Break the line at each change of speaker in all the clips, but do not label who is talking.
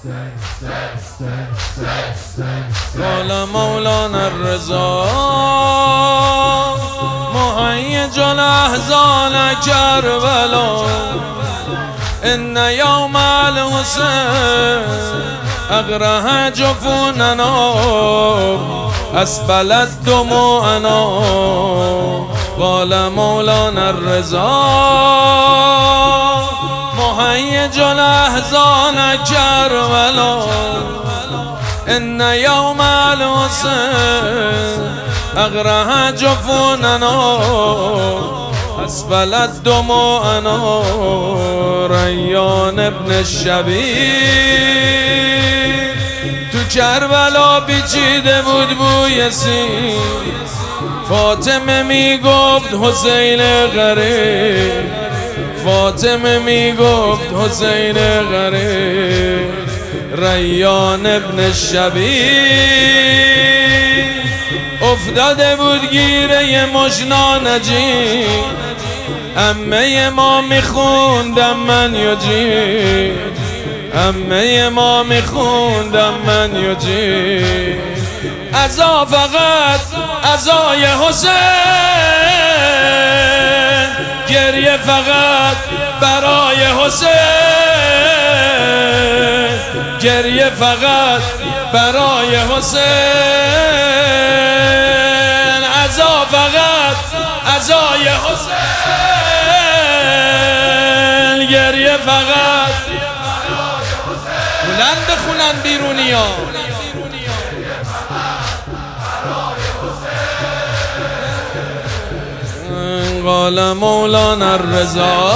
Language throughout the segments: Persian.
قال مولانا الرضا مهيج الأحزان كربلا إن يوم الحسين أغرها جفوننا أسبلت دموعنا. قال مولانا الرضا مهيج الأحزان كربلا إن يوم الحسين أغرها جفوننا أسبلت دموعنا. ریان ابن الشبیر تو کربلا پیچیده بود بوی سین. فاطمه میگفت حسین غریب، فاطمه میگفت حسین غریب. ریان ابن الشبیر افتاده بود گیره مجنا نجیب. عمه ما میخوندم من یجی، عمه ما میخوندم من یجی. عزا فقط عزای حسین، گریه فقط برای حسین، گریه فقط برای حسین. عزا فقط عزای حسین، گریه فقط. بلند بخونن بیرونیا. قال مولانا الرضا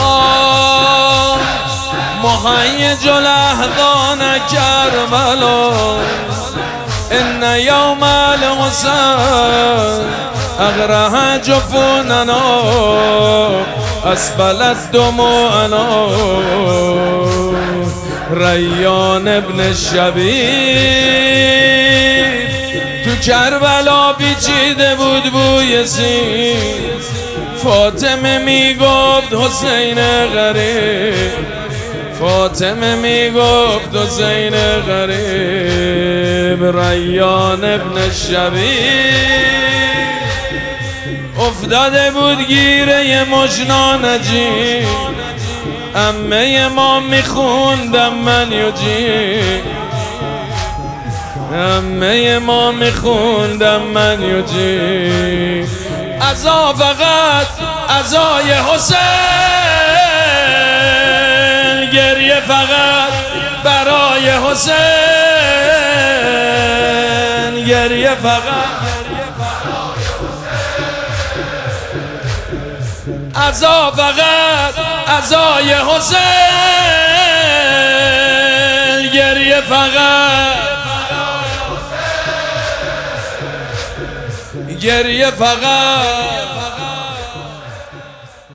مهيج الأحزان كربلا إن يوم الحسين أغرها جفوننا أسبلت دموعنا. ریان ابن الشبیر تو کربلا پیچیده بود بوی سین. فاطمه میگفت حسین غریب، فاطمه میگفت حسین غریب. ریان ابن الشبیر افتاده بود گیره مجنا نجیب. عمه ما میخوندم من یجی، عمه ما میخوندم من یجی. عزا فقط عزای حسین، گریه فقط برای حسین، گریه فقط. عزا فقط عزای حسین، گریه فقط، گریه فقط.